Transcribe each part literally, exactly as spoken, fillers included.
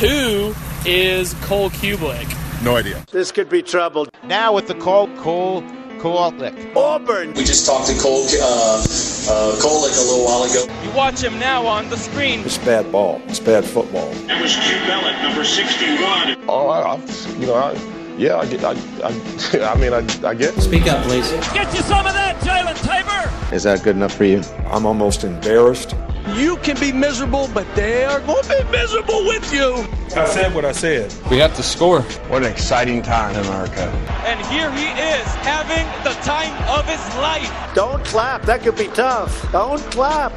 Who is Cole Cubelic? No idea. This could be trouble. Now with the call, Cole Kowalik. Auburn. We just talked to Cole uh, uh, Kolick a little while ago. You watch him now on the screen. It's bad ball. It's bad football. That was Cubelic, number sixty-one. Oh, I, I, you know, I, yeah, I get, I, I, I mean, I, I get. Speak up, please. Get you some of that, Jalen Tabor. Is that good enough for you? I'm almost embarrassed. You can be miserable, but they are going to be miserable with you. I said what I said. We have to score. What an exciting time in America. And here he is, having the time of his life. Don't clap. That could be tough. Don't clap.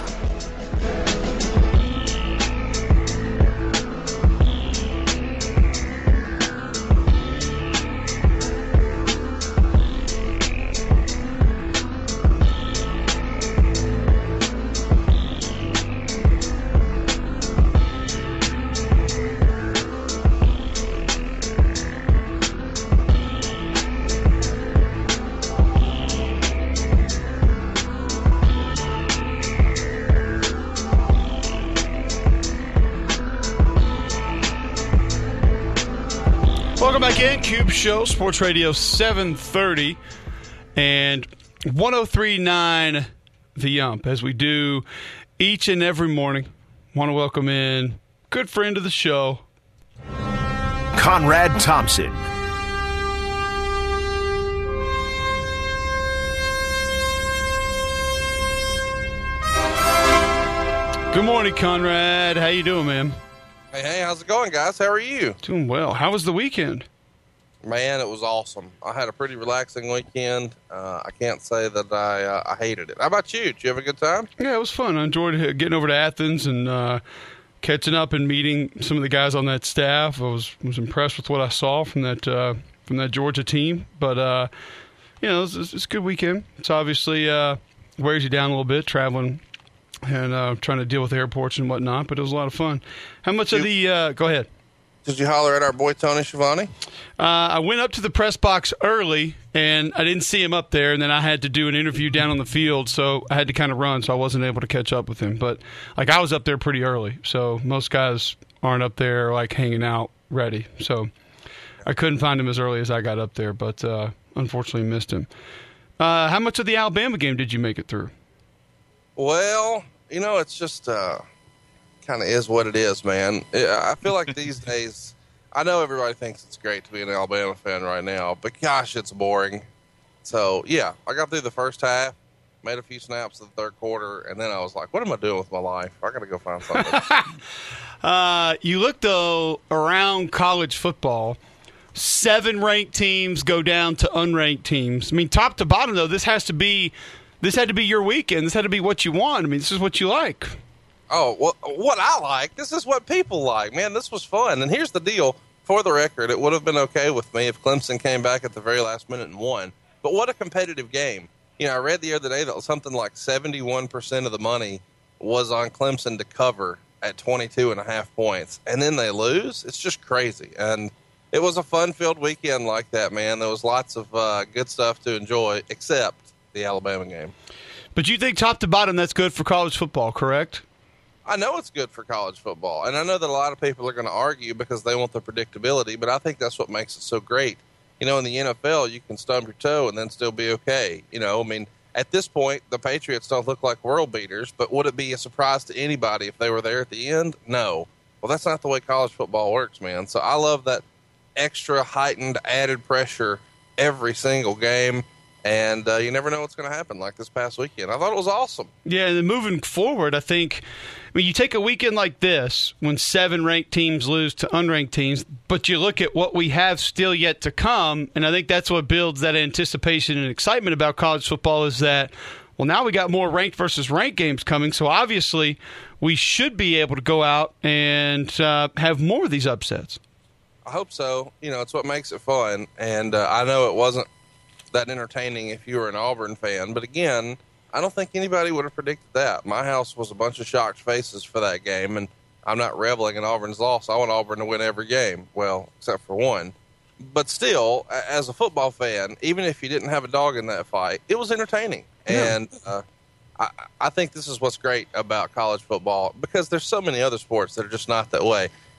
Welcome back in, Cube Show, Sports Radio seven thirty and one oh three point nine The Ump. As we do each and every morning, want to welcome in good friend of the show, Conrad Thompson. Good morning, Conrad. How you doing, man? Hey, hey, how's it going, guys? How are you? Doing well. How was the weekend? Man, it was awesome. I had a pretty relaxing weekend. Uh, I can't say that I uh, I hated it. How about you? Did you have a good time? Yeah, it was fun. I enjoyed getting over to Athens and uh, catching up and meeting some of the guys on that staff. I was was impressed with what I saw from that uh, from that Georgia team. But uh, you know, it's it a good weekend. It's obviously uh, wears you down a little bit traveling and uh, trying to deal with airports and whatnot. But it was a lot of fun. How much you, of the uh, go ahead? Did you holler at our boy Tony Schiavone? Uh, I went up to the press box early, and I didn't see him up there, and then I had to do an interview down on the field, so I had to kind of run, so I wasn't able to catch up with him. But, like, I was up there pretty early, so most guys aren't up there, like, hanging out ready. So I couldn't find him as early as I got up there, but uh, unfortunately missed him. Uh, how much of the Alabama game did you make it through? Well, you know, it's just uh, kind of is what it is, man. I feel like these days, I know everybody thinks it's great to be an Alabama fan right now, but gosh, it's boring. So, yeah, I got through the first half, made a few snaps in the third quarter, and then I was like, what am I doing with my life? I got to go find something. uh, you look, though, around college football, seven ranked teams go down to unranked teams. I mean, top to bottom, though, this has to be this had to be your weekend. This had to be what you want. I mean, this is what you like. Oh, well, what I like, this is what people like. Man, this was fun. And here's the deal. For the record, it would have been okay with me if Clemson came back at the very last minute and won. But what a competitive game. You know, I read the other day that something like seventy-one percent of the money was on Clemson to cover at twenty-two and a half points. And then they lose? It's just crazy. And it was a fun-filled weekend like that, man. There was lots of uh, good stuff to enjoy, except the Alabama game. But you think top to bottom that's good for college football, correct? I know it's good for college football, and I know that a lot of people are going to argue because they want the predictability, but I think that's what makes it so great. You know, in the N F L, you can stump your toe and then still be okay. You know, I mean, at this point, the Patriots don't look like world beaters, but would it be a surprise to anybody if they were there at the end? No. Well, that's not the way college football works, man. So I love that extra heightened added pressure every single game. And uh, you never know what's going to happen, like this past weekend. I thought it was awesome. Yeah, and then moving forward, I think, I mean, you take a weekend like this when seven ranked teams lose to unranked teams, but you look at what we have still yet to come, and I think that's what builds that anticipation and excitement about college football is that, well, now we got more ranked versus ranked games coming, so obviously we should be able to go out and uh, have more of these upsets. I hope so. You know, it's what makes it fun, and uh, I know it wasn't that entertaining if you were an Auburn fan, but again, I don't think anybody would have predicted that. My house was a bunch of shocked faces for that game, and I'm not reveling in Auburn's loss. I want Auburn to win every game, well, except for one. But still, as a football fan, even if you didn't have a dog in that fight, it was entertaining. Yeah. And uh, I, I think this is what's great about college football, because there's so many other sports that are just not that way.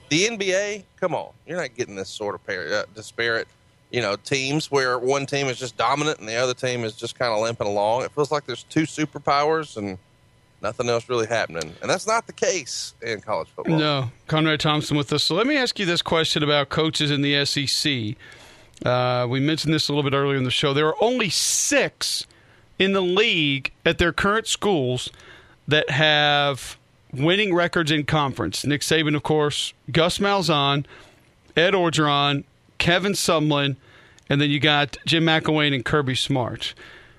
The N B A, come on, you're not getting this sort of par- uh, disparate, you know, teams where one team is just dominant and the other team is just kind of limping along. It feels like there's two superpowers and nothing else really happening. And that's not the case in college football. No. Conrad Thompson with us. So let me ask you this question about coaches in the S E C. Uh, we mentioned this a little bit earlier in the show. There are only six in the league at their current schools that have winning records in conference. Nick Saban, of course, Gus Malzahn, Ed Orgeron, Kevin Sumlin, and then you got Jim McElwain and Kirby Smart.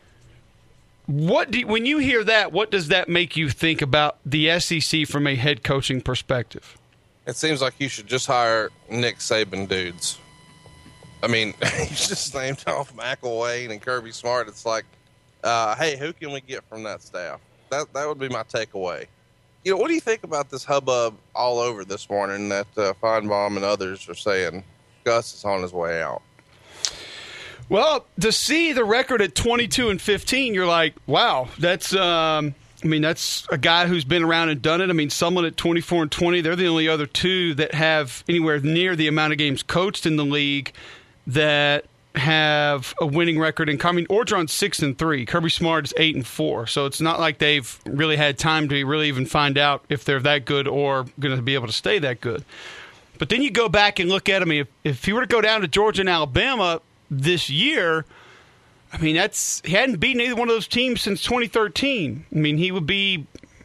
What do you, when you hear that, what does that make you think about the S E C from a head coaching perspective? It seems like you should just hire Nick Saban dudes. I mean, you just named off McElwain and Kirby Smart. It's like, uh, hey, who can we get from that staff? That that would be my takeaway. You know, what do you think about this hubbub all over this morning that uh, Feinbaum and others are saying Gus is on his way out? Well, to see the record at twenty-two and fifteen, you're like, wow, that's um, I mean, that's a guy who's been around and done it. I mean, someone at twenty-four and twenty, they're the only other two that have anywhere near the amount of games coached in the league that have a winning record. And I mean, Orgeron's six and three, Kirby Smart is eight and four. So it's not like they've really had time to really even find out if they're that good or going to be able to stay that good. But then you go back and look at, I mean, if, if you were to go down to Georgia and Alabama this year, I mean, that's he hadn't beaten either one of those teams since twenty thirteen. I mean, he would be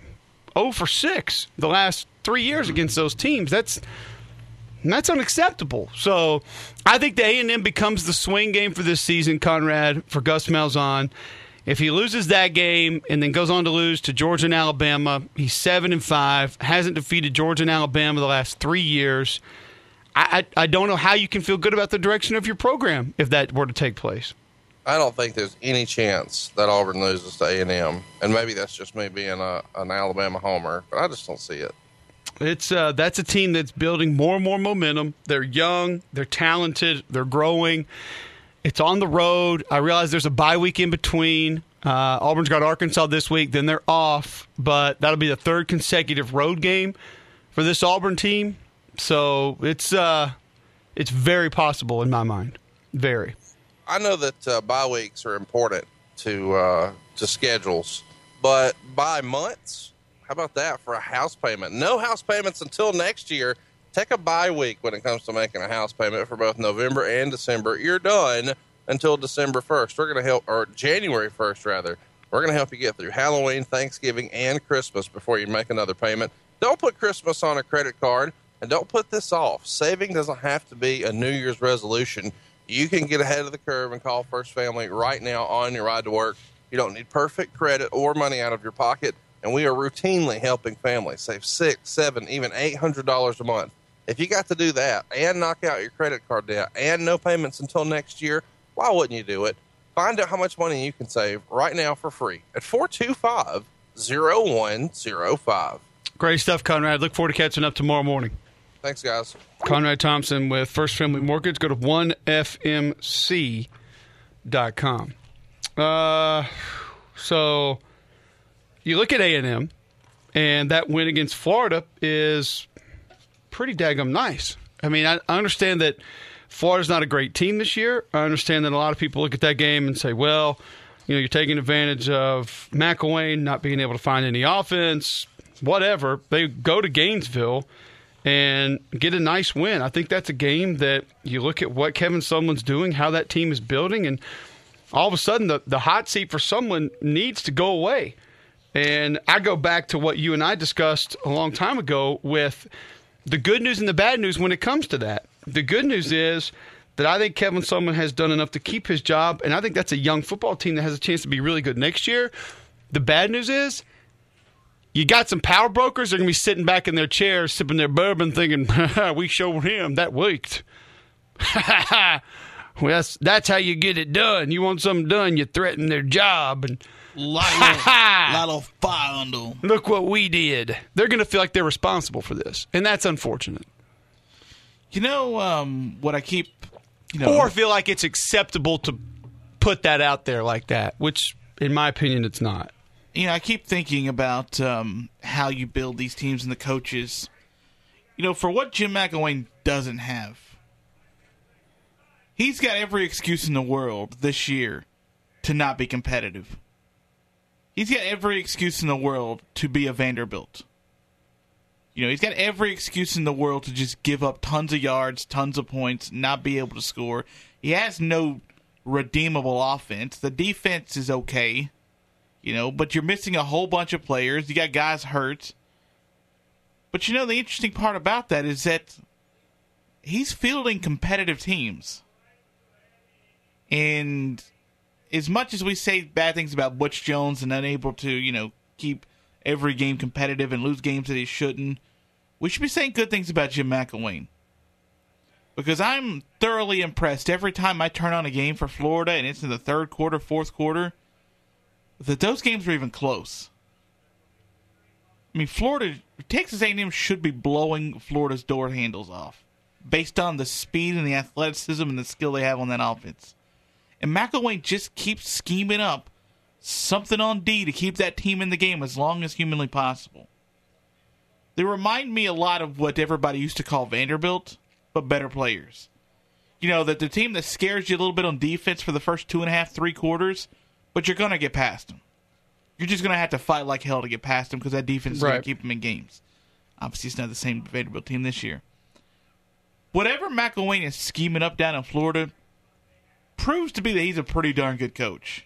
oh for six the last three years against those teams. That's that's unacceptable. So I think the A and M becomes the swing game for this season, Conrad, for Gus Malzahn. If he loses that game and then goes on to lose to Georgia and Alabama, he's seven and five, hasn't defeated Georgia and Alabama the last three years. I, I, I don't know how you can feel good about the direction of your program if that were to take place. I don't think there's any chance that Auburn loses to A and M, and maybe that's just me being a, an Alabama homer, but I just don't see it. It's uh, that's a team that's building more and more momentum. They're young, they're talented, they're growing. It's on the road. I realize there's a bye week in between. Uh, Auburn's got Arkansas this week, then they're off, but that'll be the third consecutive road game for this Auburn team. So it's uh, it's very possible in my mind. Very. I know that uh, bye weeks are important to uh, to schedules, but bye months, how about that for a house payment? No house payments until next year. Take a bye week when it comes to making a house payment for both November and December. You're done until December first. We're going to help, or January first, rather. We're going to help you get through Halloween, Thanksgiving, and Christmas before you make another payment. Don't put Christmas on a credit card, and don't put this off. Saving doesn't have to be a New Year's resolution. You can get ahead of the curve and call First Family right now on your ride to work. You don't need perfect credit or money out of your pocket, and we are routinely helping families save six, seven, even eight hundred dollars a month. If you got to do that and knock out your credit card debt and no payments until next year, why wouldn't you do it? Find out how much money you can save right now for free at four two five, zero one zero five. Great stuff, Conrad. Look forward to catching up tomorrow morning. Thanks, guys. Conrad Thompson with First Family Mortgage. Go to one f m c dot com. Uh, so you look at A and M, and that win against Florida is pretty daggum nice. I mean, I, I understand that Florida's not a great team this year. I understand that a lot of people look at that game and say, well, you know, you're taking advantage of McElwain not being able to find any offense, whatever. They go to Gainesville and get a nice win. I think that's a game that you look at what Kevin Sumlin's doing, how that team is building, and all of a sudden the, the hot seat for Sumlin needs to go away. And I go back to what you and I discussed a long time ago with the good news and the bad news when it comes to that. The good news is that I think Kevin Sumlin has done enough to keep his job, and I think that's a young football team that has a chance to be really good next year. The bad news is you got some power brokers that are going to be sitting back in their chairs, sipping their bourbon, thinking, we showed him. That worked. Well, that's, that's how you get it done. You want something done, you threaten their job. And Light, light of fire under. Look what we did. They're going to feel like they're responsible for this, and that's unfortunate. You know um, what I keep, you know, or feel like it's acceptable to put that out there like that, which, in my opinion, it's not. You know, I keep thinking about um, how you build these teams and the coaches. you know, for what Jim McElwain doesn't have, he's got every excuse in the world this year to not be competitive. He's got every excuse in the world to be a Vanderbilt. You know, he's got every excuse in the world to just give up tons of yards, tons of points, not be able to score. He has no redeemable offense. The defense is okay, you know, but you're missing a whole bunch of players. You got guys hurt. But, you know, the interesting part about that is that he's fielding competitive teams. And as much as we say bad things about Butch Jones and unable to, you know, keep every game competitive and lose games that he shouldn't, we should be saying good things about Jim McElwain. Because I'm thoroughly impressed every time I turn on a game for Florida and it's in the third quarter, fourth quarter, that those games are even close. I mean, Florida, Texas A and M should be blowing Florida's door handles off based on the speed and the athleticism and the skill they have on that offense. And McElwain just keeps scheming up something on D to keep that team in the game as long as humanly possible. They remind me a lot of what everybody used to call Vanderbilt, but better players. You know, that the team that scares you a little bit on defense for the first two and a half, three quarters, but you're going to get past them. You're just going to have to fight like hell to get past them because that defense is right. going to keep them in games. Obviously, it's not the same Vanderbilt team this year. Whatever McElwain is scheming up down in Florida proves to be that he's a pretty darn good coach.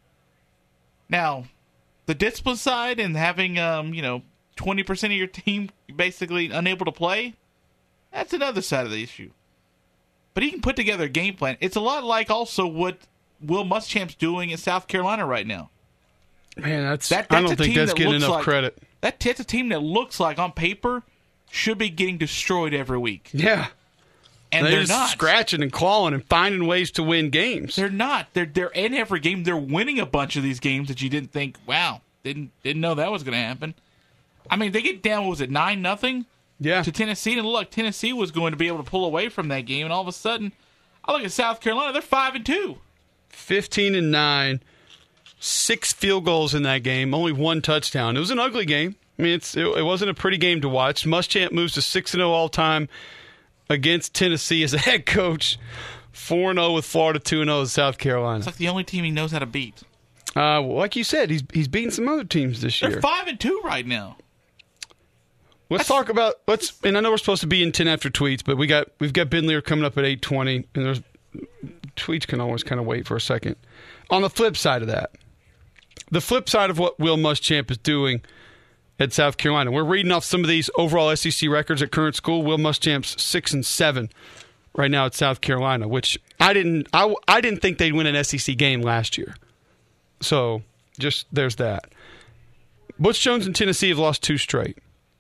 Now, the discipline side and having, um, you know, twenty percent of your team basically unable to play, that's another side of the issue. But he can put together a game plan. It's a lot like also what Will Muschamp's doing in South Carolina right now. Man, that's, that, that's I don't think that's that getting enough like, credit. That, that's a team that looks like, on paper, should be getting destroyed every week. Yeah. And they're, they're just not. Scratching and clawing and finding ways to win games. They're not. They're they're in every game. They're winning a bunch of these games that you didn't think, wow, didn't didn't know that was going to happen. I mean, they get down, what was it, nine nothing yeah. to Tennessee, and it looked like Tennessee was going to be able to pull away from that game, and all of a sudden, I look at South Carolina, they're five and two. fifteen and nine, six field goals in that game, only one touchdown. It was an ugly game. I mean, it's it, it wasn't a pretty game to watch. Muschamp moves to six and oh all-time against Tennessee as a head coach, four and oh with Florida, two and oh with South Carolina. It's like the only team he knows how to beat. Uh, well, like you said, he's he's beaten some other teams this year. They're five and two right now. Let's That's, talk about let's. And I know we're supposed to be in ten after tweets, but we got we've got Ben Lear coming up at eight twenty, and there's tweets can always kind of wait for a second. On the flip side of that, the flip side of what Will Muschamp is doing at South Carolina, we're reading off some of these overall S E C records at current school. Will Muschamp's six and seven right now at South Carolina, which I didn't I, I didn't think they'd win an S E C game last year. So just there's that. Butch Jones and Tennessee have lost two straight.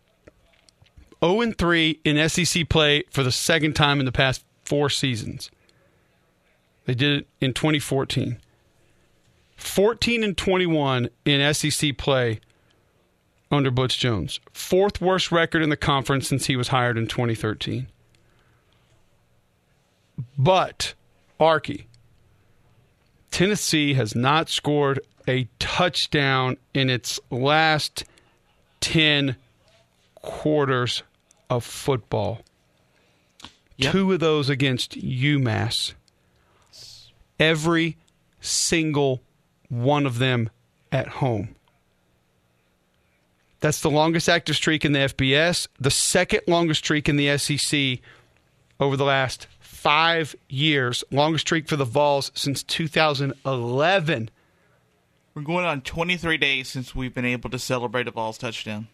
oh and three in S E C play for the second time in the past four seasons. They did it in twenty fourteen. fourteen and twenty-one in S E C play under Butch Jones. Fourth worst record in the conference since he was hired in twenty thirteen. But, Arky, Tennessee has not scored a touchdown in its last ten quarters of football. Yep. Two of those against UMass. Every single one of them at home. That's the longest active streak in the F B S, the second longest streak in the S E C over the last five years. Longest streak for the Vols since two thousand eleven. We're going on twenty-three days since we've been able to celebrate a Vols touchdown.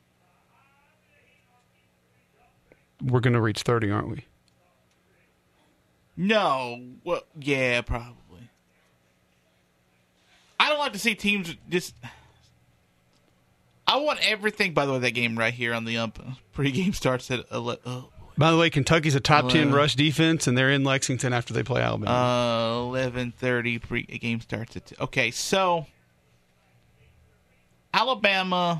We're going to reach thirty, aren't we? No. Well, yeah, probably. I don't like to see teams just... I want everything, by the way, that game right here on the ump. Pre-game starts at eleven. Oh, by the way, Kentucky's a top ten rush defense, and they're in Lexington after they play Alabama. Uh, eleven thirty pre-game starts at... Okay, so... Alabama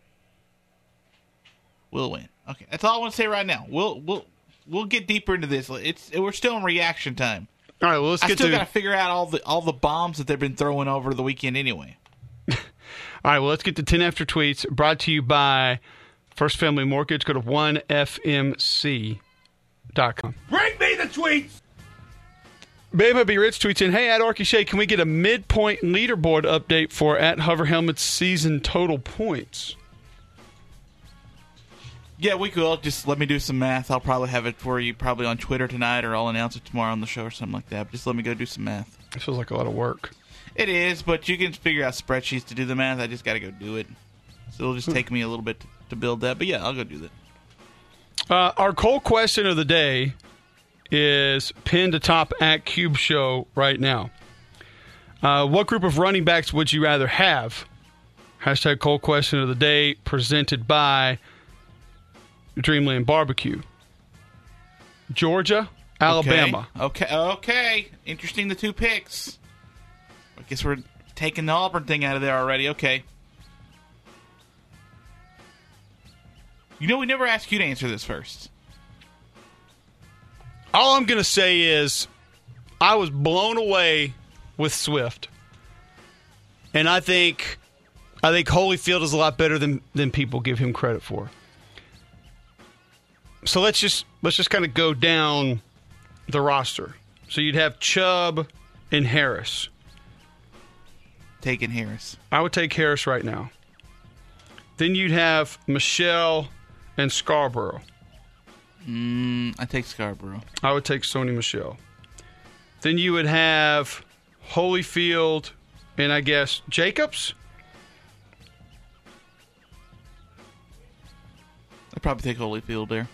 will win. Okay, that's all I want to say right now. We'll we'll we'll get deeper into this. It's we're still in reaction time. All right, well let's I get still to. got to figure out all the all the bombs that they've been throwing over the weekend anyway. All right, well let's get to ten after tweets. Brought to you by First Family Mortgage. Go to one F M C dot com. Bring me the tweets. Bama B. Rich tweets in, hey, at Arky Shay, can we get a midpoint leaderboard update for at Hover Helmet's season total points? Yeah, we could. Just let me do some math. I'll probably have it for you probably on Twitter tonight, or I'll announce it tomorrow on the show or something like that. But just let me go do some math. It feels like a lot of work. It is, but you can figure out spreadsheets to do the math. I just got to go do it. So it'll just take me a little bit to, to build that. But yeah, I'll go do that. Uh, our cold question of the day is pinned atop at Cube Show right now. Uh, what group of running backs would you rather have? Hashtag cold question of the day presented by Dreamland Barbecue. Georgia, Alabama. Okay, okay. okay. Interesting, the two picks. I guess we're taking the Auburn thing out of there already. Okay. You know, we never asked you to answer this first. All I'm going to say is I was blown away with Swift. And I think I think Holyfield is a lot better than, than people give him credit for. So let's just let's just kind of go down the roster. So you'd have Chubb and Harris. Taking Harris. I would take Harris right now. Then you'd have Michelle and Scarborough. Mm, I take Scarborough. I would take Sony Michelle. Then you would have Holyfield and I guess Jacobs. I'd probably take Holyfield there.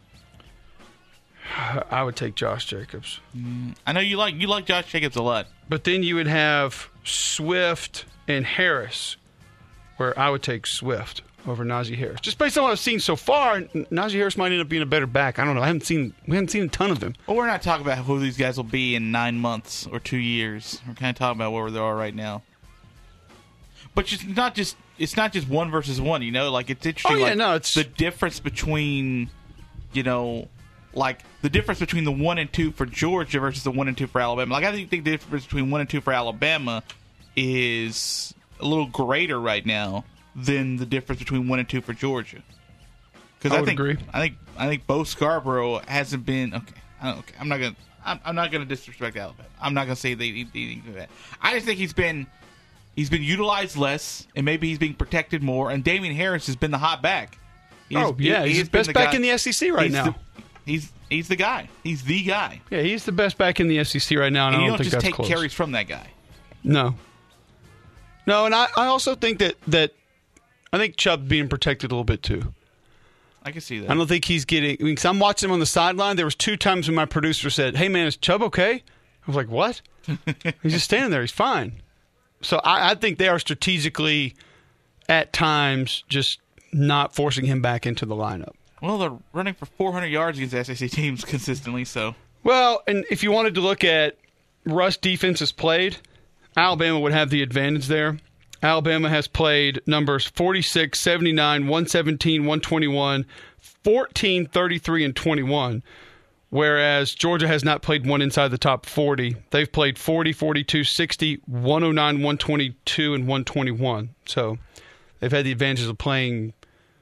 I would take Josh Jacobs. Mm, I know you like you like Josh Jacobs a lot. But then you would have Swift and Harris, where I would take Swift over Najee Harris. Just based on what I've seen so far, Najee Harris might end up being a better back. I don't know. I haven't seen we haven't seen a ton of them. Well, we're not talking about who these guys will be in nine months or two years. We're kind of talking about where they are right now. But it's not just it's not just one versus one. You know, like it's interesting. Oh yeah, like, no, it's the difference between, you know, like the difference between the one and two for Georgia versus the one and two for Alabama. Like I think the difference between one and two for Alabama is a little greater right now than the difference between one and two for Georgia. Because I, I think agree. I think I think Bo Scarborough hasn't been okay. I don't, okay, I'm not gonna I'm, I'm not gonna disrespect Alabama. I'm not gonna say they need to do that. I just think he's been he's been utilized less, and maybe he's being protected more. And Damian Harris has been the hot back. He's, oh yeah, he, he's the best the back in the S E C right he's now. The, he's he's the guy. He's the guy. Yeah, he's the best back in the S E C right now, and, and I you don't, don't think just that's take close. carries from that guy. No. No, and I, I also think that, that I think Chubb being protected a little bit too. I can see that. I don't think he's getting. I mean, cause I'm watching him on the sideline. There was two times when my producer said, "Hey man, is Chubb okay?" I was like, "What?" He's just standing there. He's fine. So I, I think they are strategically, at times, just not forcing him back into the lineup. Well, they're running for four hundred yards against S E C teams consistently. So well, and if you wanted to look at rush defenses played, Alabama would have the advantage there. Alabama has played numbers forty-six, seventy-nine, one seventeen, one twenty-one, fourteen, thirty-three, and twenty-one, whereas Georgia has not played one inside the top forty. They've played forty, forty-two, sixty, one oh nine, one twenty-two, and one twenty-one. So they've had the advantages of playing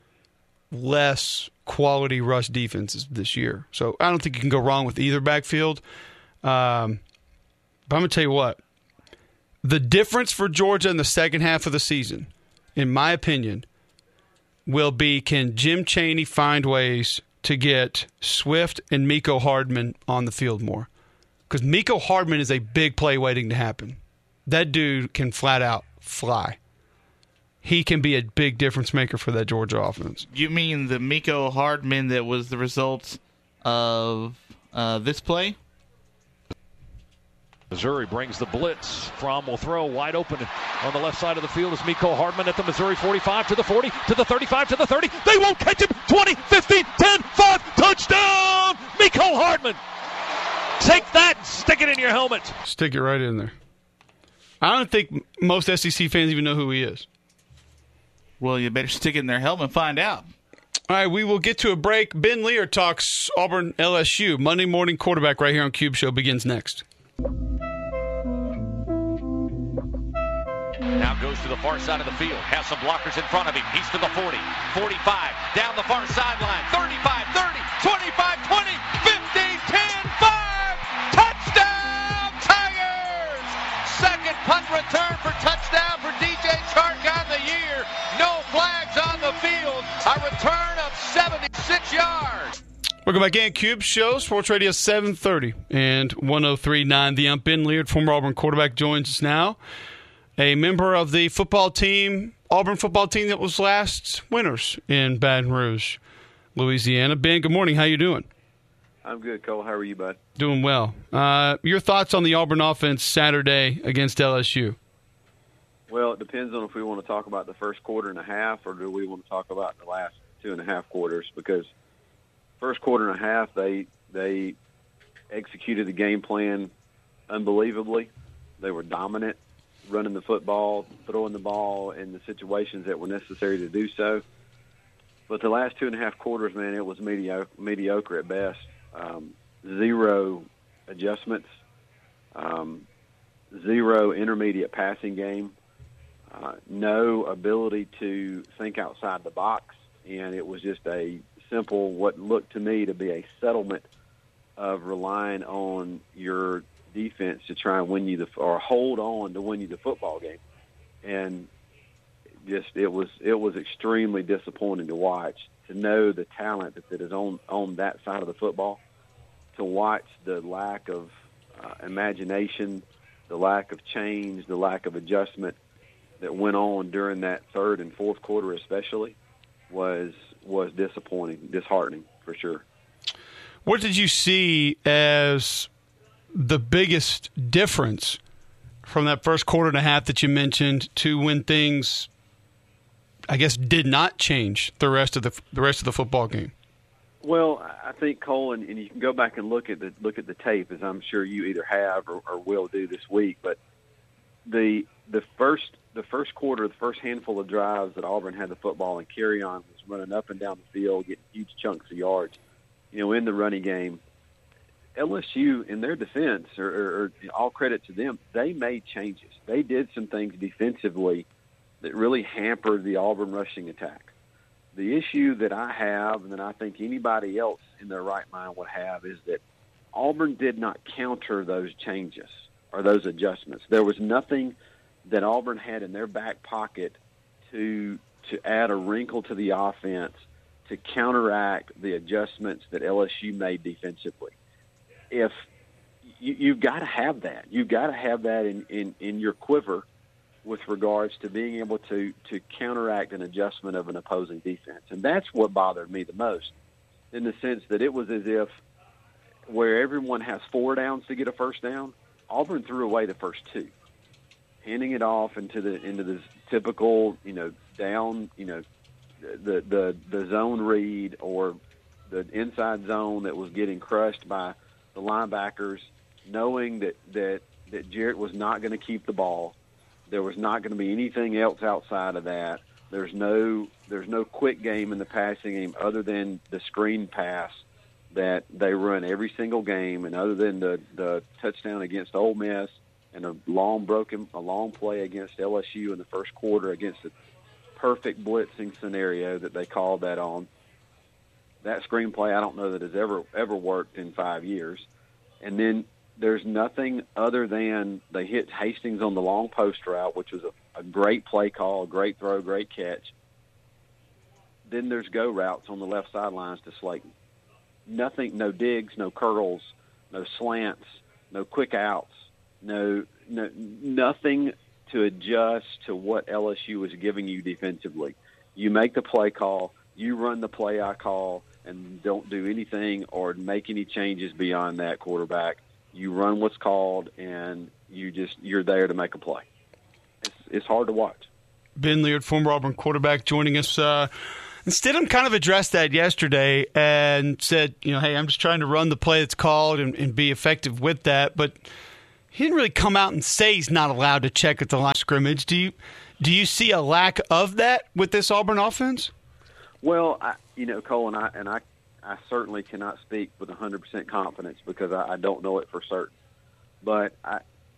less quality rush defenses this year. So I don't think you can go wrong with either backfield. Um, but I'm going to tell you what. The difference for Georgia in the second half of the season, in my opinion, will be can Jim Chaney find ways to get Swift and Mecole Hardman on the field more? Because Mecole Hardman is a big play waiting to happen. That dude can flat out fly. He can be a big difference maker for that Georgia offense. You mean the Mecole Hardman that was the result of uh, this play? Missouri brings the blitz. Fromm will throw wide open on the left side of the field is Mecole Hardman at the Missouri forty-five to the forty to the thirty-five to the thirty. They won't catch him. twenty, fifteen, ten, five, touchdown! Mecole Hardman. Take that, stick it in your helmet. Stick it right in there. I don't think most S E C fans even know who he is. Well, you better stick it in their helmet and find out. All right, we will get to a break. Ben Lear talks Auburn L S U. Monday morning quarterback right here on Cube Show begins next. Now goes to the far side of the field. Has some blockers in front of him. He's to the forty, forty-five, down the far sideline. thirty-five, thirty, twenty-five, twenty, fifteen, ten, five. Touchdown, Tigers! Second punt return for touchdown for D J Chark on the year. No flags on the field. A return of seventy-six yards. Welcome back in. Cube Show, Sports Radio seven thirty and one oh three point nine. The ump, Ben Leard, former Auburn quarterback, joins us now. A member of the football team, Auburn football team that was last winners in Baton Rouge, Louisiana. Ben, good morning. How you doing? I'm good, Cole. How are you, bud? Doing well. Uh, your thoughts on the Auburn offense Saturday against L S U? Well, it depends on if we want to talk about the first quarter and a half or do we want to talk about the last two and a half quarters, because first quarter and a half, they they executed the game plan unbelievably. They were dominant, running the football, throwing the ball in the situations that were necessary to do so. But the last two and a half quarters, man, it was mediocre, mediocre at best. Um, zero adjustments, um, zero intermediate passing game, uh, no ability to think outside the box, and it was just a simple, what looked to me to be a settlement of relying on your defense to try and win you the, or hold on to win you the football game. And just, it was, it was extremely disappointing to watch, to know the talent that, that is on, on that side of the football, to watch the lack of uh, imagination, the lack of change, the lack of adjustment that went on during that third and fourth quarter especially was, was disappointing, disheartening for sure. What did you see as the biggest difference from that first quarter and a half that you mentioned to when things, I guess, did not change the rest of the the rest of the football game? Well, I think, Cole, and, and you can go back and look at the look at the tape, as I'm sure you either have or, or will do this week. But the the first the first quarter, the first handful of drives that Auburn had the football and carry on was running up and down the field, getting huge chunks of yards, you know, in the running game. L S U, in their defense, or, or, or all credit to them, they made changes. They did some things defensively that really hampered the Auburn rushing attack. The issue that I have, and that I think anybody else in their right mind would have, is that Auburn did not counter those changes or those adjustments. There was nothing that Auburn had in their back pocket to to add a wrinkle to the offense to counteract the adjustments that L S U made defensively. If you, you've got to have that, you've got to have that in, in, in your quiver with regards to being able to, to counteract an adjustment of an opposing defense. And that's what bothered me the most, in the sense that it was as if where everyone has four downs to get a first down, Auburn threw away the first two, handing it off into the into this typical, you know, down, you know, the the the zone read or the inside zone that was getting crushed by the linebackers, knowing that that that Jarrett was not going to keep the ball. There was not going to be anything else outside of that. There's no there's no quick game in the passing game other than the screen pass that they run every single game, and other than the the touchdown against Ole Miss and a long broken a long play against L S U in the first quarter against a perfect blitzing scenario that they called that on. That screenplay, I don't know that has ever ever worked in five years. And then there's nothing other than they hit Hastings on the long post route, which was a, a great play call, a great throw, great catch. Then there's go routes on the left sidelines to Slayton. Nothing, no digs, no curls, no slants, no quick outs, no, no nothing to adjust to what L S U was giving you defensively. You make the play call, you run the play I call, and don't do anything or make any changes beyond that, quarterback. You run what's called, and you just you're there to make a play. It's, it's hard to watch. Ben Leard, former Auburn quarterback, joining us. Uh, Stidham kind of addressed that yesterday and said, you know, hey, I'm just trying to run the play that's called and, and be effective with that. But he didn't really come out and say he's not allowed to check at the line of scrimmage. Do you do you see a lack of that with this Auburn offense? Well, I, you know, Cole, and I, and I, I certainly cannot speak with one hundred percent confidence because I, I don't know it for certain. But I,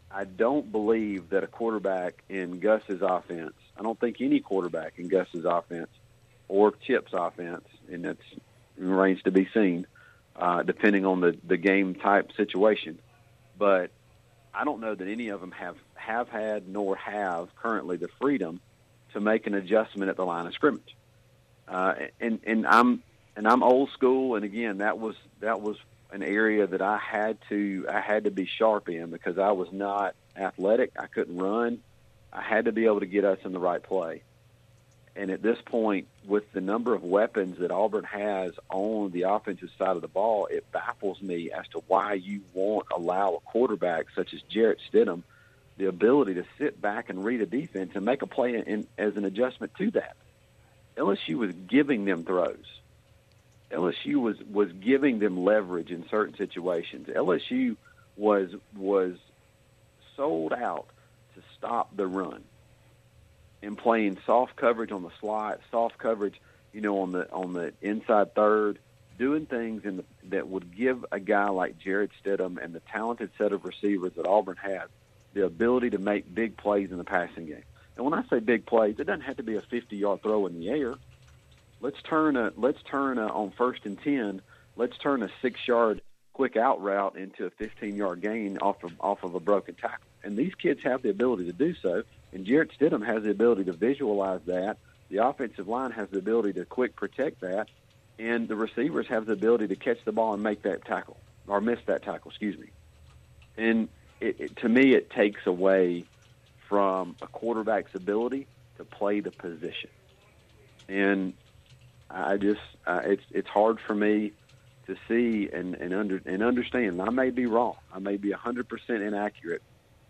I don't believe that a quarterback in Gus's offense, I don't think any quarterback in Gus's offense or Chip's offense, and that's remains to be seen, uh, depending on the, the game type situation. But I don't know that any of them have, have had nor have currently the freedom to make an adjustment at the line of scrimmage. Uh, and, and I'm and I'm old school, and again, that was that was an area that I had to I had to be sharp in because I was not athletic. I couldn't run. I had to be able to get us in the right play. And at this point, with the number of weapons that Auburn has on the offensive side of the ball, it baffles me as to why you won't allow a quarterback such as Jarrett Stidham the ability to sit back and read a defense and make a play in, as an adjustment to that. L S U was giving them throws. L S U was, was giving them leverage in certain situations. L S U was was sold out to stop the run and playing soft coverage on the slot, soft coverage, you know, on the on the inside third, doing things in the, that would give a guy like Jarrett Stidham and the talented set of receivers that Auburn has the ability to make big plays in the passing game. And when I say big plays, it doesn't have to be a fifty-yard throw in the air. Let's turn a let's turn a, on first and ten. Let's turn a six-yard quick out route into a fifteen-yard gain off of off of a broken tackle. And these kids have the ability to do so. And Jarrett Stidham has the ability to visualize that. The offensive line has the ability to quick protect that, and the receivers have the ability to catch the ball and make that tackle or miss that tackle. Excuse me. And it, it, to me, it takes away from a quarterback's ability to play the position. And I just, uh, it's it's hard for me to see and and under and understand. I may be wrong. I may be one hundred percent inaccurate,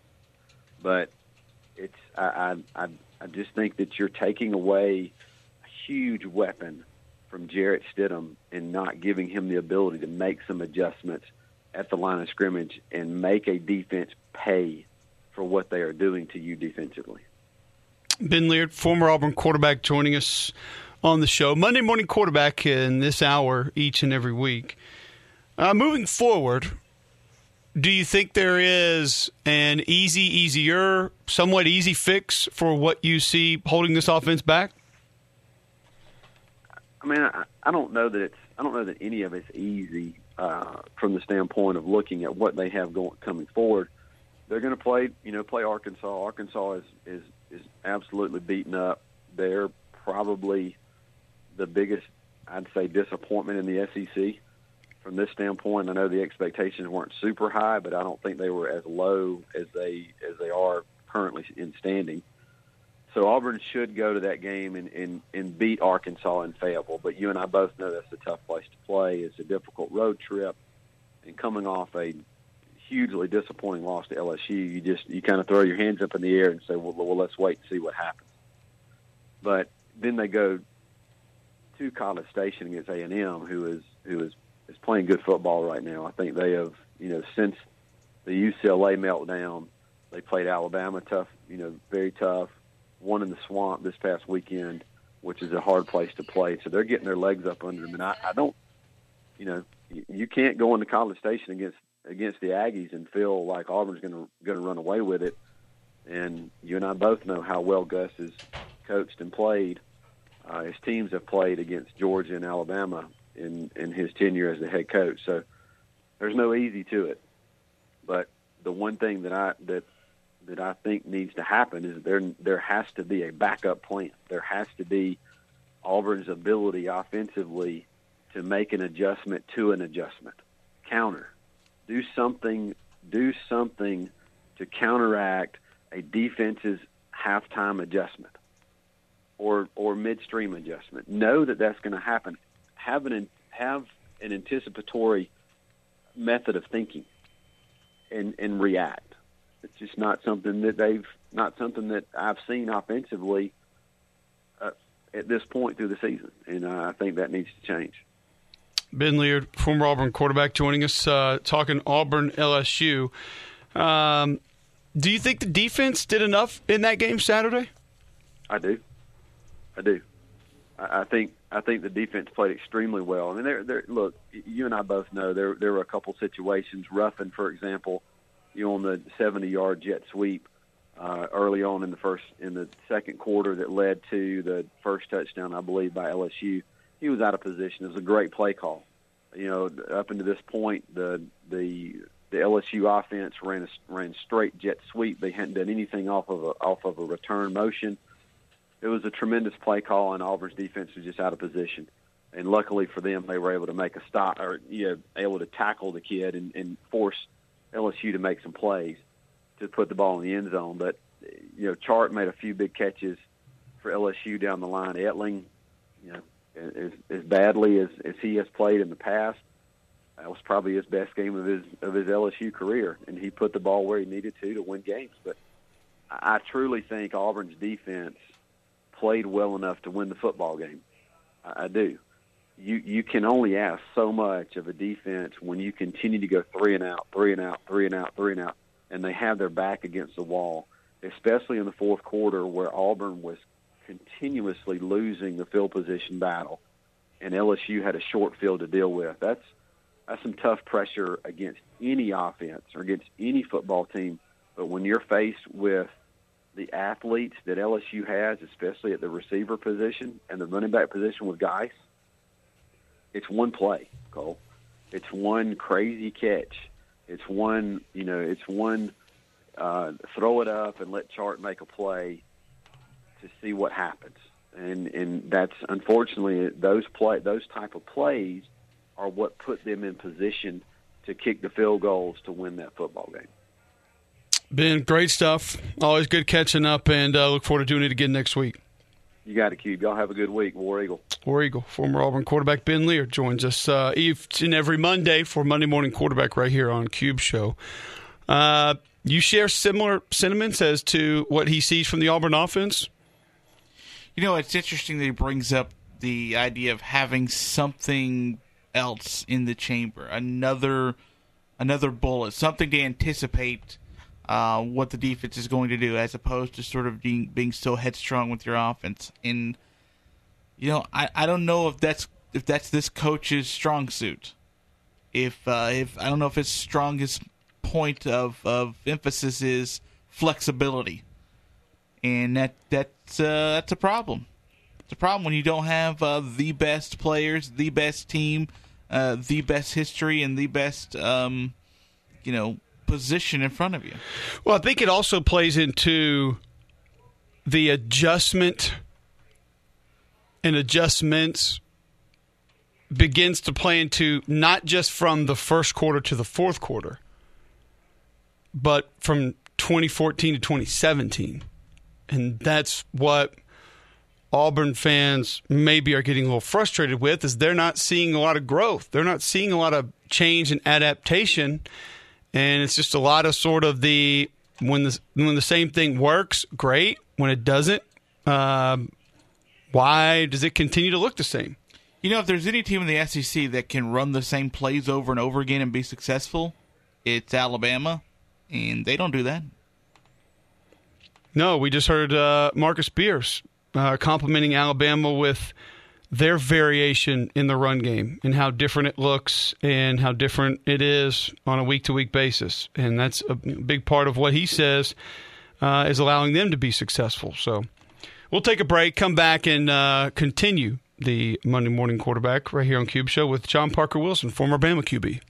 but it's I, I I just think that you're taking away a huge weapon from Jarrett Stidham and not giving him the ability to make some adjustments at the line of scrimmage and make a defense pay for what they are doing to you defensively. Ben Leard, former Auburn quarterback, joining us on the show. Monday Morning Quarterback in this hour each and every week. Uh, moving forward, do you think there is an easy, easier, somewhat easy fix for what you see holding this offense back? I mean, I, I don't know that it's. I don't know that any of it's easy uh, from the standpoint of looking at what they have going coming forward. They're going to play, you know, play Arkansas. Arkansas is is is absolutely beaten up. They're probably the biggest, I'd say, disappointment in the S E C. From this standpoint, I know the expectations weren't super high, but I don't think they were as low as they as they are currently in standing. So Auburn should go to that game and, and, and beat Arkansas in Fayetteville. But you and I both know that's a tough place to play. It's a difficult road trip, and coming off a hugely disappointing loss to L S U, you just you kind of throw your hands up in the air and say, well, well let's wait and see what happens. But then they go to College Station against A and M, who is who is is playing good football right now. I think they have, you know, since the U C L A meltdown, they played Alabama tough, you know, very tough. Won in the Swamp this past weekend, which is a hard place to play. So they're getting their legs up under them. And I, I don't, you know, you, you can't go into College Station against against the Aggies and feel like Auburn's going to going to run away with it. And you and I both know how well Gus has coached and played. Uh, his teams have played against Georgia and Alabama in, in his tenure as the head coach. So there's no easy to it. But the one thing that I that that I think needs to happen is there there has to be a backup plan. There has to be Auburn's ability offensively to make an adjustment to an adjustment. Counter. Do something do something to counteract a defense's halftime adjustment or or midstream adjustment. Know that that's going to happen. Have an have an anticipatory method of thinking and and react. It's just not something that they've not something that I've seen offensively uh, at this point through the season, and uh, I think that needs to change. Ben Leard, former Auburn quarterback, joining us, uh, talking Auburn L S U. Um, do you think the defense did enough in that game Saturday? I do. I do. I, I think I think the defense played extremely well. I mean, there, there. Look, you and I both know there there were a couple situations. Ruffin, for example, you know, on the seventy-yard jet sweep uh, early on in the first in the second quarter that led to the first touchdown, I believe, by L S U. He was out of position. It was a great play call. You know, up until this point, the the the L S U offense ran a, ran straight jet sweep. They hadn't done anything off of a, off of a return motion. It was a tremendous play call, and Auburn's defense was just out of position. And luckily for them, they were able to make a stop, or you know, able to tackle the kid and, and force L S U to make some plays to put the ball in the end zone. But you know, Chart made a few big catches for L S U down the line. Etling, you know, as, as badly as, as he has played in the past, that was probably his best game of his of his L S U career, and he put the ball where he needed to to win games. But I, I truly think Auburn's defense played well enough to win the football game. I, I do. You you can only ask so much of a defense when you continue to go three and out, three and out, three and out, three and out, and they have their back against the wall, especially in the fourth quarter where Auburn was continuously losing the field position battle, and L S U had a short field to deal with. That's that's some tough pressure against any offense or against any football team. But when you're faced with the athletes that L S U has, especially at the receiver position and the running back position with Geis, it's one play, Cole. It's one crazy catch. It's one, you know, it's one uh, throw it up and let Chart make a play to see what happens. And and that's unfortunately those play those type of plays are what put them in position to kick the field goals to win that football game. Ben, great stuff. Always good catching up, and uh, look forward to doing it again next week. You got it, Cube. Y'all have a good week. War Eagle. War Eagle. Former Auburn quarterback Ben Lear joins us uh, each and every Monday for Monday Morning Quarterback right here on Cube Show. Uh, you share similar sentiments as to what he sees from the Auburn offense? You know, it's interesting that he brings up the idea of having something else in the chamber, another another bullet, something to anticipate Uh, what the defense is going to do, as opposed to sort of being being so headstrong with your offense. And you know, I, I don't know if that's if that's this coach's strong suit. If uh, if I don't know if his strongest point of, of emphasis is flexibility, and that that's uh, that's a problem. It's a problem when you don't have uh, the best players, the best team, uh, the best history, and the best um, you know. position in front of you. Well, I think it also plays into the adjustment and adjustments begins to play into not just from the first quarter to the fourth quarter, but from twenty fourteen to twenty seventeen. And that's what Auburn fans maybe are getting a little frustrated with, is they're not seeing a lot of growth. They're not seeing a lot of change and adaptation. And it's just a lot of sort of the when the when the same thing works, great. When it doesn't, um, why does it continue to look the same? You know, if there's any team in the S E C that can run the same plays over and over again and be successful, it's Alabama, and they don't do that. No, we just heard uh, Marcus Spears uh, complimenting Alabama with their variation in the run game and how different it looks and how different it is on a week-to-week basis. And that's a big part of what he says uh, is allowing them to be successful. So we'll take a break, come back, and uh, continue the Monday Morning Quarterback right here on Cube Show with John Parker Wilson, former Bama Q B.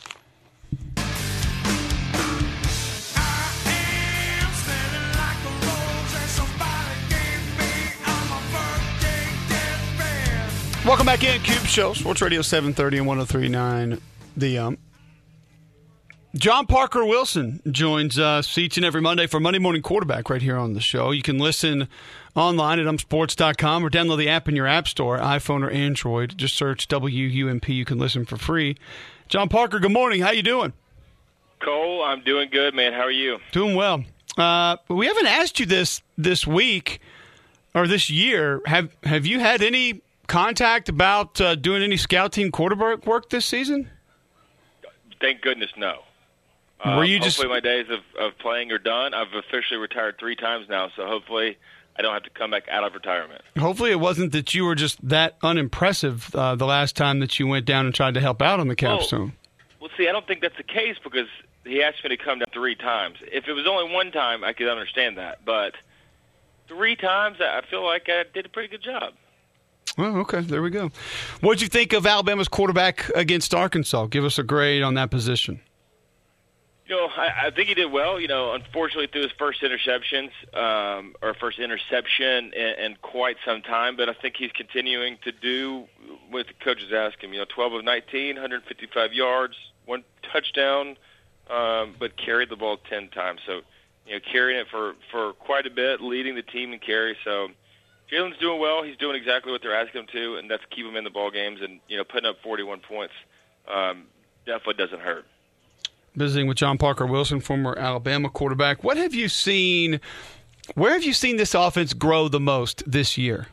Welcome back in, Cube Show, Sports Radio seven thirty and one oh three point nine The um, John Parker Wilson joins us each and every Monday for Monday Morning Quarterback right here on the show. You can listen online at um sports dot com or download the app in your app store, iPhone or Android. Just search W U M P. You can listen for free. John Parker, good morning. How you doing? Cole, I'm doing good, man. How are you? Doing well. Uh, we haven't asked you this this week or this year. Have Have you had any contact about uh, doing any scout team quarterback work this season? Thank goodness, no. Um, Were you hopefully just my days of, of playing are done. I've officially retired three times now, so hopefully I don't have to come back out of retirement. Hopefully it wasn't that you were just that unimpressive uh, the last time that you went down and tried to help out on the capstone. Well, see, I don't think that's the case because he asked me to come down three times. If it was only one time, I could understand that. But three times, I feel like I did a pretty good job. Oh, okay. There we go. What did you think of Alabama's quarterback against Arkansas? Give us a grade on that position. You know, I, I think he did well. You know, unfortunately, through his first interceptions, um, or first interception in, in quite some time. But I think he's continuing to do what the coaches ask him. You know, twelve of nineteen, one hundred fifty-five yards, one touchdown, um, but carried the ball ten times. So, you know, carrying it for, for quite a bit, leading the team in carry. So, Jalen's doing well. He's doing exactly what they're asking him to, and that's keep him in the ball games. And, you know, putting up forty-one points um, definitely doesn't hurt. Visiting with John Parker Wilson, former Alabama quarterback. What have you seen, where have you seen this offense grow the most this year?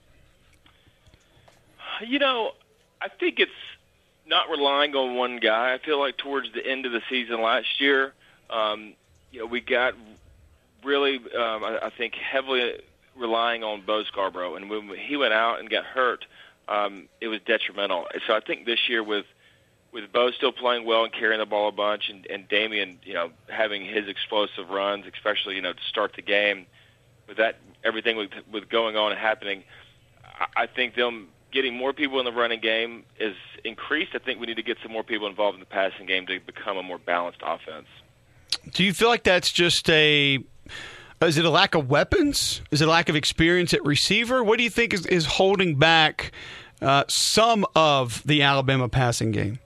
You know, I think it's not relying on one guy. I feel like towards the end of the season last year, um, you know, we got really, um, I, I think, heavily relying on Bo Scarborough. And when he went out and got hurt, um, it was detrimental. So I think this year with with Bo still playing well and carrying the ball a bunch, and, and Damian, you know, having his explosive runs, especially, you know, to start the game, with that everything with, with going on and happening, I, I think them getting more people in the running game is increased. I think we need to get some more people involved in the passing game to become a more balanced offense. Do you feel like that's just a – is it a lack of weapons? Is it a lack of experience at receiver? What do you think is, is holding back uh, some of the Alabama passing game?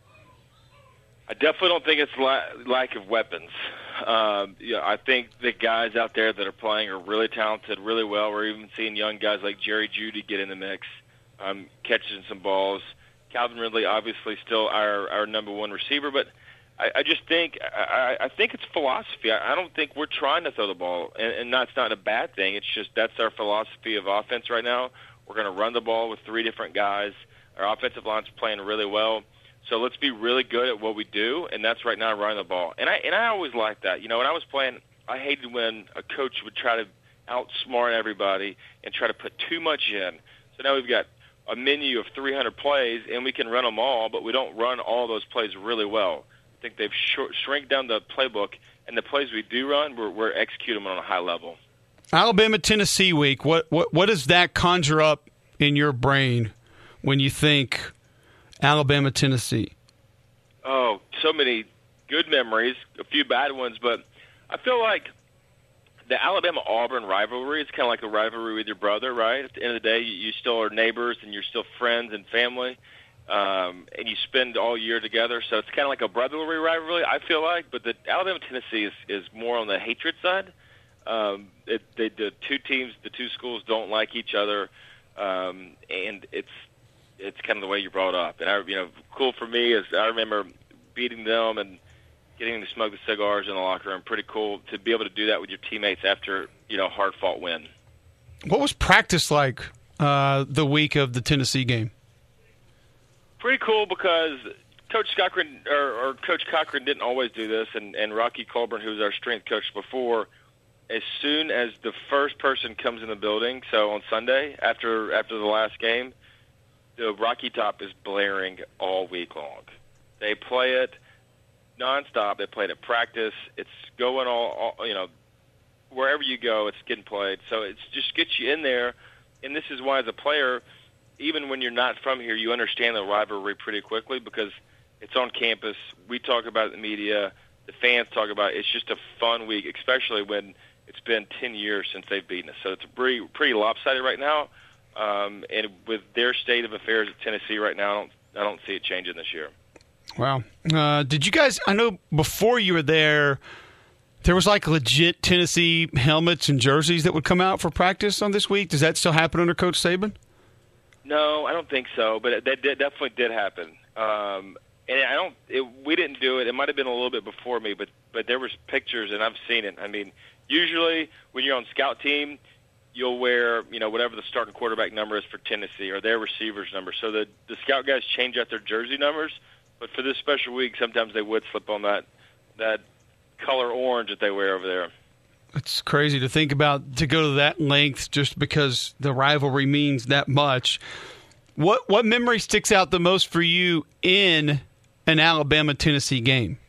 I definitely don't think it's la- lack of weapons. Um, you know, I think the guys out there that are playing are really talented, really well. We're even seeing young guys like Jerry Jeudy get in the mix, um, catching some balls. Calvin Ridley, obviously, still our, our number one receiver, but I, I just think I, I think it's philosophy. I, I don't think we're trying to throw the ball, and, and that's not a bad thing. It's just that's our philosophy of offense right now. We're going to run the ball with three different guys. Our offensive line's playing really well. So let's be really good at what we do, and that's right now running the ball. And I and I always liked that. You know, when I was playing, I hated when a coach would try to outsmart everybody and try to put too much in. So now we've got a menu of three hundred plays, and we can run them all, but we don't run all those plays really well. I think they've sh- shrink down the playbook, and the plays we do run, we're, we're executing them on a high level. Alabama Tennessee week. What what what does that conjure up in your brain when you think Alabama, Tennessee? Oh, so many good memories, a few bad ones, but I feel like the Alabama-Auburn rivalry is kind of like a rivalry with your brother, right? At the end of the day, you still are neighbors and you're still friends and family, um, and you spend all year together, so it's kind of like a brotherly rivalry, I feel like, but the Alabama-Tennessee is, is more on the hatred side. Um, it, they, the two teams, the two schools don't like each other, um, and it's it's kind of the way you're brought up. And I, you know, cool for me is I remember beating them and getting to smoke the cigars in the locker room. Pretty cool to be able to do that with your teammates after, you know, hard-fought win. What was practice like uh, the week of the Tennessee game? Pretty cool because Coach Cochran or, or Coach Cochran didn't always do this, and, and Rocky Colburn, who was our strength coach before, as soon as the first person comes in the building, so on Sunday after after the last game, the Rocky Top is blaring all week long. They play it nonstop. They play it at practice. It's going all, all, you know, wherever you go, it's getting played. So it just gets you in there. And this is why, as a player, even when you're not from here, you understand the rivalry pretty quickly because it's on campus. We talk about it in the media. The fans talk about it. It's just a fun week, especially when it's been ten years since they've beaten us. So it's pretty, pretty lopsided right now. Um, and with their state of affairs at Tennessee right now, I don't, I don't see it changing this year. Wow. Uh, did you guys, I know before you were there, there was like legit Tennessee helmets and jerseys that would come out for practice on this week. Does that still happen under Coach Saban? No, I don't think so, but that did, definitely did happen. Um, and I don't, it, we didn't do it. It might have been a little bit before me, but, but there was pictures and I've seen it. I mean, usually when you're on scout team, you'll wear, you know, whatever the starting quarterback number is for Tennessee or their receiver's number. So the, the scout guys change out their jersey numbers, but for this special week, sometimes they would slip on that that color orange that they wear over there. It's crazy to think about, to go to that length just because the rivalry means that much. What what memory sticks out the most for you in an Alabama-Tennessee game?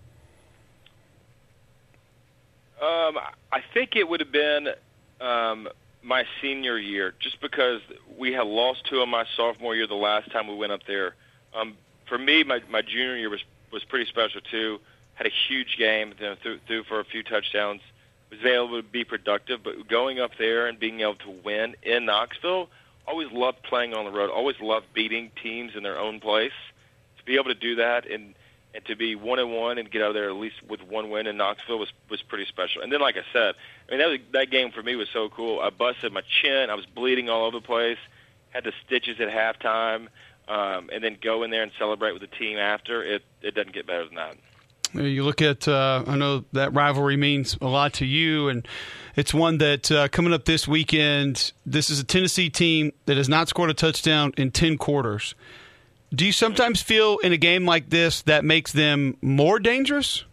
Um, I think it would have been um, my senior year, just because we had lost to them my sophomore year the last time we went up there. Um, for me, my, my junior year was, was pretty special, too. Had a huge game, you know, threw, threw for a few touchdowns, was able to be productive. But going up there and being able to win in Knoxville, always loved playing on the road, always loved beating teams in their own place. To be able to do that and and to be one and one and get out of there at least with one win in Knoxville was was pretty special. And then, like I said, I mean that was, that game for me was so cool. I busted my chin, I was bleeding all over the place, had the stitches at halftime, um, and then go in there and celebrate with the team after. It it doesn't get better than that. You look at, uh, I know that rivalry means a lot to you, and it's one that uh, coming up this weekend. This is a Tennessee team that has not scored a touchdown in ten quarters. Do you sometimes feel in a game like this that makes them more dangerous?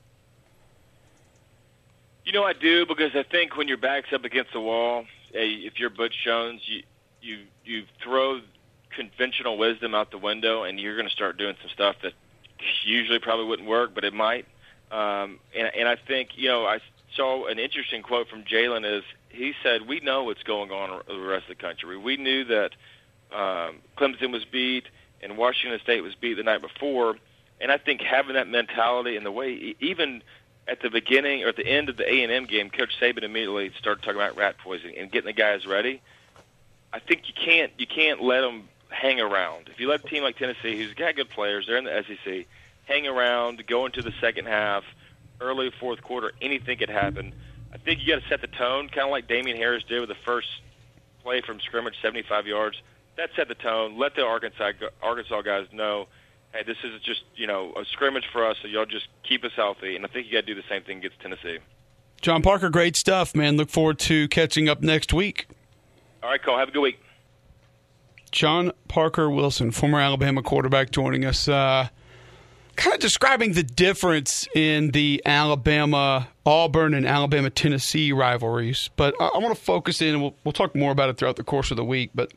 You know, I do, because I think when your back's up against the wall, if you're Butch Jones, you you you throw conventional wisdom out the window, and you're going to start doing some stuff that usually probably wouldn't work, but it might. Um, and, and I think, you know, I saw an interesting quote from Jalen is he said, we know what's going on in the rest of the country. We knew that um, Clemson was beat and Washington State was beat the night before, and I think having that mentality and the way, even at the beginning or at the end of the A and M game, Coach Saban immediately started talking about rat poisoning and getting the guys ready. I think you can't you can't let them hang around. If you let a team like Tennessee, who's got good players, they're in the S E C, hang around, go into the second half, early fourth quarter, anything could happen. I think you got to set the tone, kind of like Damian Harris did with the first play from scrimmage, seventy-five yards. That set the tone. Let the Arkansas Arkansas guys know, hey, this is just, you know, a scrimmage for us, so y'all just keep us healthy. And I think you got to do the same thing against Tennessee. John Parker, great stuff, man. Look forward to catching up next week. All right, Cole. Have a good week. John Parker Wilson, former Alabama quarterback, joining us. Uh, kind of describing the difference in the Alabama-Auburn and Alabama-Tennessee rivalries. But I, I want to focus in, and we'll, we'll talk more about it throughout the course of the week, but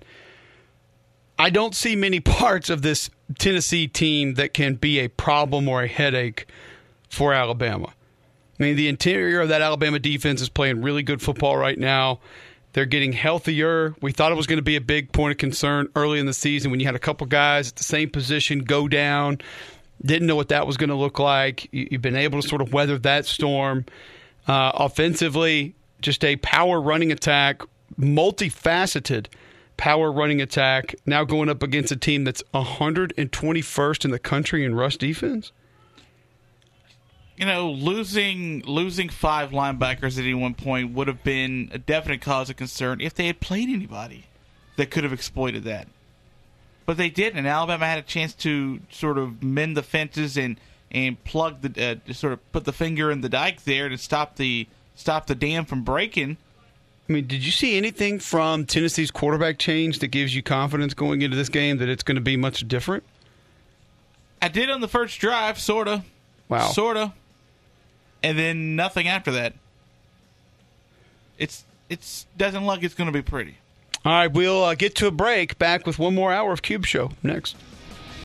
I don't see many parts of this Tennessee team that can be a problem or a headache for Alabama. I mean, the interior of that Alabama defense is playing really good football right now. They're getting healthier. We thought it was going to be a big point of concern early in the season when you had a couple guys at the same position go down. Didn't know what that was going to look like. You've been able to sort of weather that storm. Uh, offensively, just a power running attack, multifaceted power running attack, now going up against a team that's one hundred twenty-first in the country in rush defense. You know, losing losing five linebackers at any one point would have been a definite cause of concern if they had played anybody that could have exploited that. But they didn't, and Alabama had a chance to sort of mend the fences and, and plug the uh, sort of put the finger in the dike there to stop the stop the dam from breaking. I mean, did you see anything from Tennessee's quarterback change that gives you confidence going into this game that it's going to be much different? I did on the first drive, sort of. Wow. Sort of. And then nothing after that. It's it's doesn't look like it's going to be pretty. All right, we'll uh, get to a break. Back with one more hour of Cube Show next.